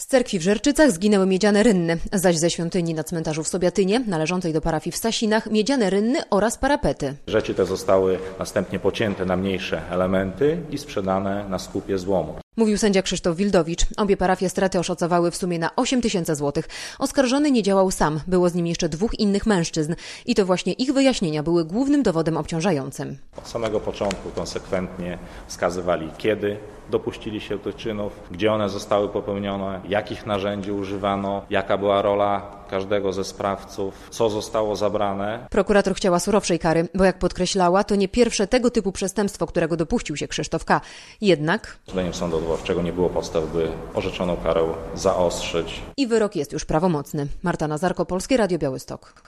Z cerkwi w Żerczycach zginęły miedziane rynny, zaś ze świątyni na cmentarzu w Sobiatynie, należącej do parafii w Sasinach, miedziane rynny oraz parapety. Rzeczy te zostały następnie pocięte na mniejsze elementy i sprzedane na skupie złomu. Mówił sędzia Krzysztof Wildowicz. Obie parafie straty oszacowały w sumie na 8 000 złotych. Oskarżony nie działał sam, było z nim jeszcze 2 innych mężczyzn i to właśnie ich wyjaśnienia były głównym dowodem obciążającym. Od samego początku konsekwentnie wskazywali, kiedy dopuścili się tych czynów, gdzie one zostały popełnione, jakich narzędzi używano, jaka była rola każdego ze sprawców, co zostało zabrane. Prokurator chciała surowszej kary, bo jak podkreślała, to nie pierwsze tego typu przestępstwo, którego dopuścił się Krzysztof K. Jednak Zdaniem sądu odwoławczego nie było podstaw, by orzeczoną karę zaostrzyć. i wyrok jest już prawomocny. Marta Nazarko, Polskie Radio Białystok.